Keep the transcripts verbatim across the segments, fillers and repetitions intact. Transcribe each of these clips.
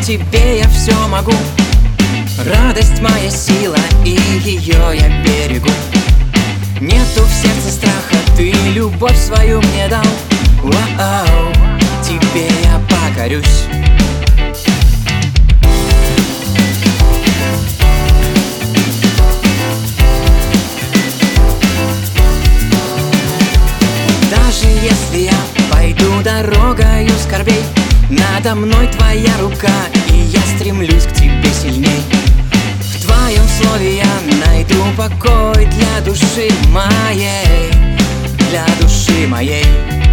в тебе я все могу. Радость моя сила, и ее я берегу. Нету в сердце страха, ты любовь свою мне дал. Вау, тебе я покорюсь. Даже если я пойду дорогою скорбей, надо мной твоя рука, и я стремлюсь к тебе сильней. В твоем слове я найду покой для души моей, для души моей.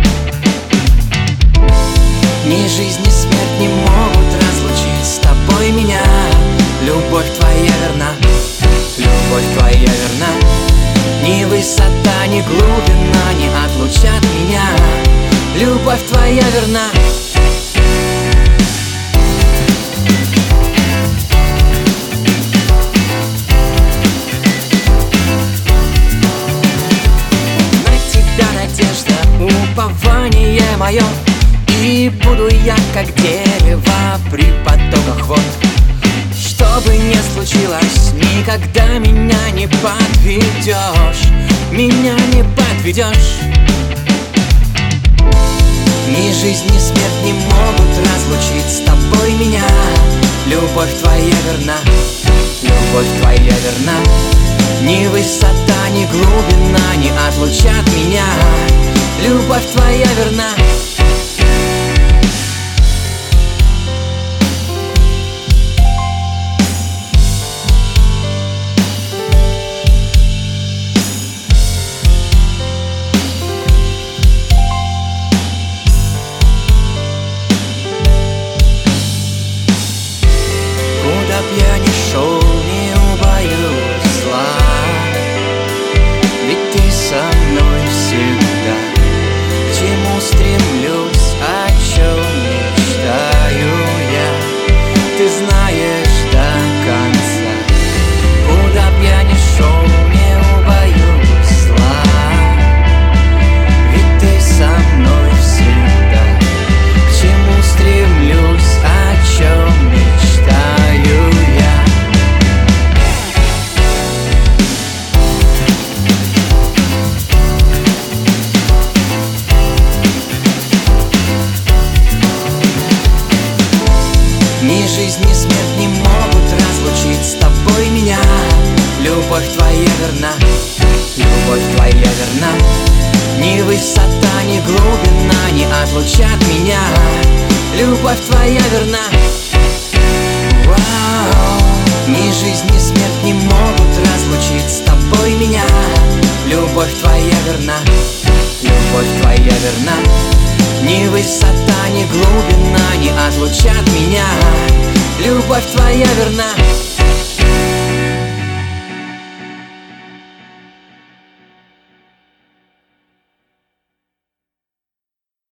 Ни жизнь, ни смерть не могут разлучить с тобой меня. Любовь твоя верна, любовь твоя верна. Ни высота, ни глубина не отлучат меня. Любовь твоя верна. На тебя надежда, упование мое, и буду я, как дерево при потоках вод. Что бы ни случилось, никогда меня не подведешь, меня не подведешь. Ни жизнь, ни смерть не могут разлучить с тобой меня. Любовь твоя верна, любовь твоя верна. Ни высота, ни глубина не отлучат меня. Любовь твоя верна. Куда б я ни шел, не убоюсь зла, ведь ты со мной всегда. К чему стремлюсь, о чем мечтаю я, ты знаешь до конца. Куда б я ни шел, не убоюсь зла, ведь ты со мной всегда. К чему стремлюсь, о чем мечтаю я. Ни жизнь, ни смерть не могут разлучить с тобой меня. Любовь твоя верна, любовь твоя верна. Ни высота, ни глубина не отлучат меня. Любовь твоя верна. Вау. Ни жизнь, ни смерть не могут разлучить с тобой меня. Любовь твоя верна, любовь твоя верна. Ни высота, ни глубина не отлучат меня. Любовь твоя верна.